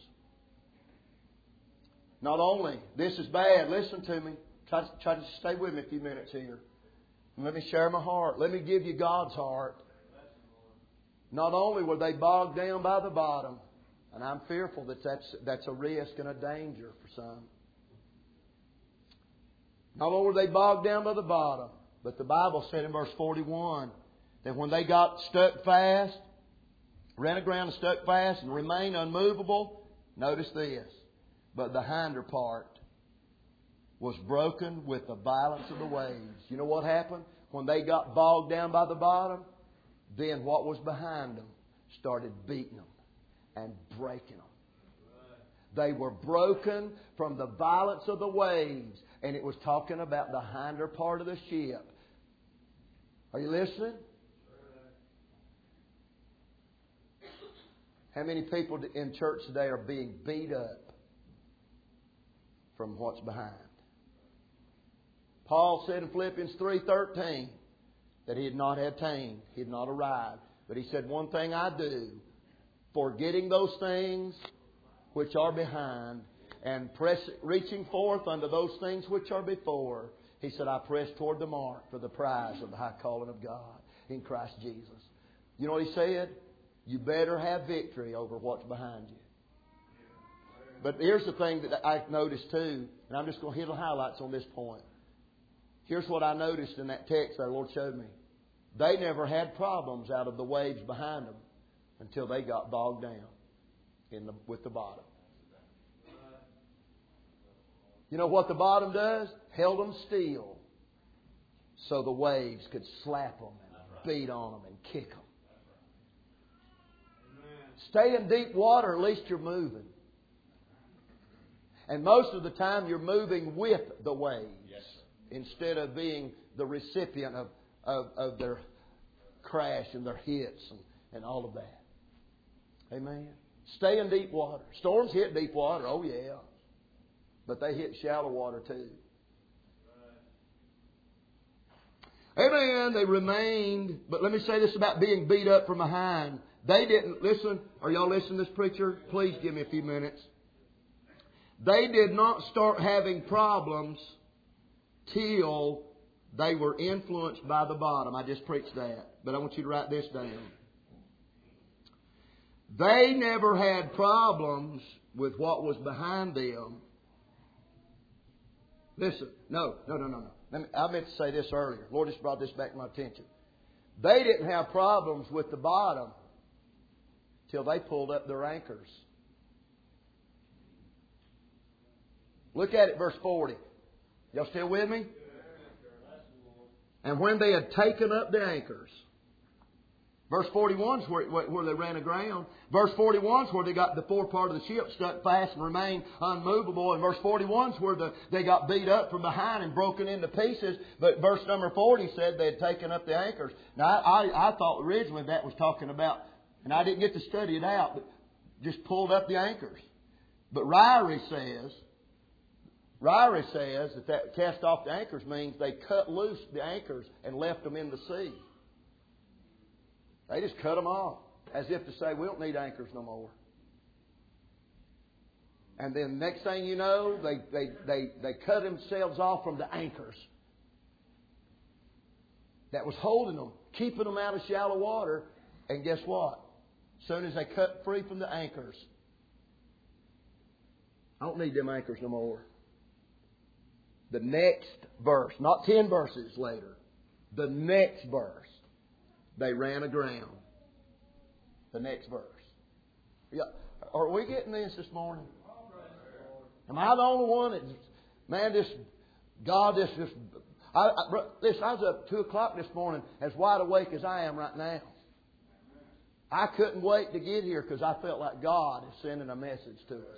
Not only, this is bad. Listen to me. Try to, try to stay with me a few minutes here. And let me share my heart. Let me give you God's heart. Not only were they bogged down by the bottom, and I'm fearful that that's, that's a risk and a danger for some. Not only were they bogged down by the bottom, but the Bible said in verse forty-one that when they got stuck fast, ran aground and stuck fast and remained unmovable, notice this, but the hinder part was broken with the violence of the waves. You know what happened? When they got bogged down by the bottom, then what was behind them started beating them and breaking them. They were broken from the violence of the waves. And it was talking about the hinder part of the ship. Are you listening? How many people in church today are being beat up from what's behind? Paul said in Philippians three thirteen that he had not attained, he had not arrived. But he said, one thing I do, forgetting those things which are behind, and press, reaching forth unto those things which are before, he said, I press toward the mark for the prize of the high calling of God in Christ Jesus. You know what he said? You better have victory over what's behind you. But here's the thing that I noticed too, and I'm just going to hit the highlights on this point. Here's what I noticed in that text our Lord showed me. They never had problems out of the waves behind them until they got bogged down in the, with the bottom. You know what the bottom does? Held them still so the waves could slap them and beat on them and kick them. Stay in deep water, at least you're moving. And most of the time you're moving with the waves instead of being the recipient of, of, of their crash and their hits and, and all of that. Amen. Stay in deep water. Storms hit deep water, oh yeah. But they hit shallow water too. Amen. They remained. But let me say this about being beat up from behind. They didn't, listen, are y'all listening to this preacher? Please give me a few minutes. They did not start having problems till they were influenced by the bottom. I just preached that. But I want you to write this down. They never had problems with what was behind them. Listen, no, no, no, no, no. Let me, I meant to say this earlier. Lord just brought this back to my attention. They didn't have problems with the bottom till they pulled up their anchors. Look at it, verse forty. Y'all still with me? And when they had taken up the anchors. Verse forty-one is where, where they ran aground. Verse forty-one is where they got the forepart of the ship stuck fast and remained unmovable. And verse forty-one is where the, they got beat up from behind and broken into pieces. But verse number forty said they had taken up the anchors. Now, I, I, I thought originally that was talking about, and I didn't get to study it out, but just pulled up the anchors. But Ryrie says, Ryrie says that, that cast off the anchors means they cut loose the anchors and left them in the sea. They just cut them off as if to say, we don't need anchors no more. And then next thing you know, they, they, they, they cut themselves off from the anchors that was holding them, keeping them out of shallow water. And guess what? As soon as they cut free from the anchors, I don't need them anchors no more. The next verse, not ten verses later, the next verse, they ran aground. The next verse. Yeah. Are we getting this this morning? Am I the only one that, man, this God, this just... I, I, listen, I was up at two o'clock this morning as wide awake as I am right now. I couldn't wait to get here because I felt like God is sending a message to us.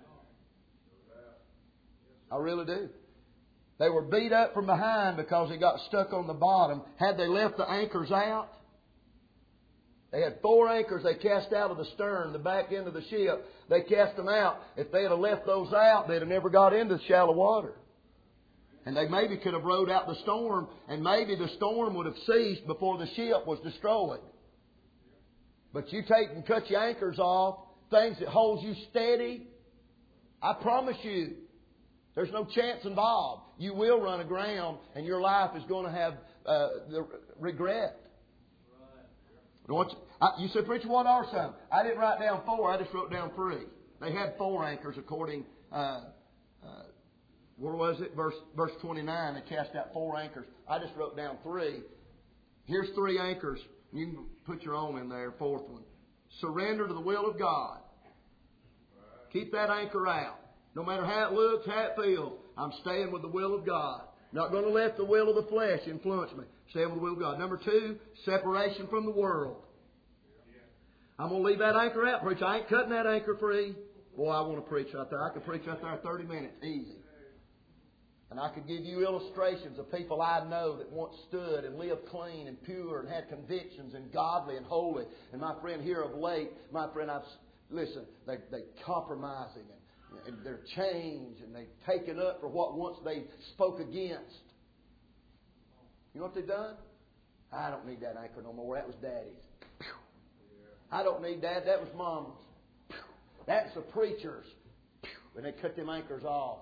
I really do. They were beat up from behind because they got stuck on the bottom. Had they left the anchors out, they had four anchors they cast out of the stern, the back end of the ship. They cast them out. If they had left those out, they'd have never got into shallow water. And they maybe could have rode out the storm, and maybe the storm would have ceased before the ship was destroyed. But you take and cut your anchors off, things that hold you steady, I promise you, there's no chance involved. You will run aground, and your life is going to have uh, the regret. Right. You, I, you said, preacher, what are some? I didn't write down four. I just wrote down three. They had four anchors according. Uh, uh, where was it? Verse verse twenty-nine. They cast out four anchors. I just wrote down three. Here's three anchors. You can put your own in there. Fourth one. Surrender to the will of God. Keep that anchor out. No matter how it looks, how it feels, I'm staying with the will of God. Not going to let the will of the flesh influence me. Staying with the will of God. Number two, separation from the world. I'm going to leave that anchor out, preacher. I ain't cutting that anchor free. Boy, I want to preach right there. I could preach right there thirty minutes, easy. And I could give you illustrations of people I know that once stood and lived clean and pure and had convictions and godly and holy. And my friend here of late, my friend, I've listen, they they compromising and, and they're changed and they've taken up for what once they spoke against. You know what they've done? I don't need that anchor no more. That was Daddy's. I don't need that. That was Mama's. That's the preachers. When they cut them anchors off.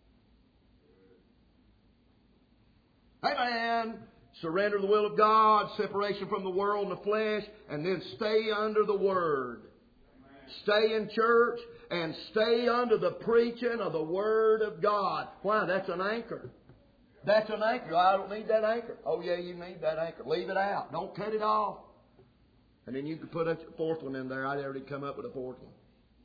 Amen. Surrender to the will of God, separation from the world and the flesh, and then stay under the Word. Stay in church and stay under the preaching of the Word of God. Why? That's an anchor. That's an anchor. I don't need that anchor. Oh, yeah, you need that anchor. Leave it out. Don't cut it off. And then you can put a fourth one in there. I'd already come up with a fourth one.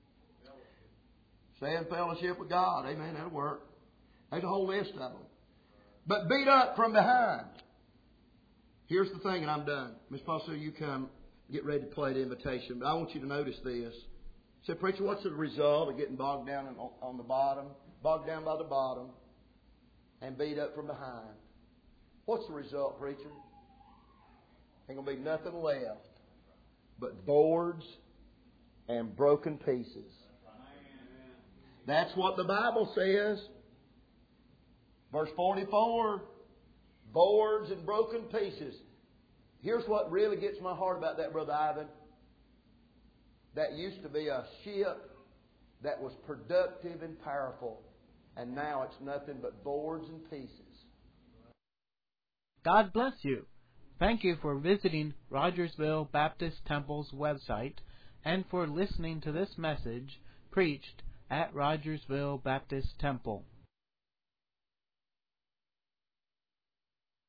Stay in fellowship with God. Amen. That'll work. There's a whole list of them. But beat up from behind. Here's the thing, and I'm done. Miss Paul, you come get ready to play the invitation. But I want you to notice this. Say, preacher, what's the result of getting bogged down on, on the bottom, bogged down by the bottom, and beat up from behind? What's the result, preacher? Ain't going to be nothing left but boards and broken pieces. That's what the Bible says. Verse forty-four, boards and broken pieces. Here's what really gets my heart about that, Brother Ivan. That used to be a ship that was productive and powerful. And now it's nothing but boards and pieces. God bless you. Thank you for visiting Rogersville Baptist Temple's website and for listening to this message preached at Rogersville Baptist Temple.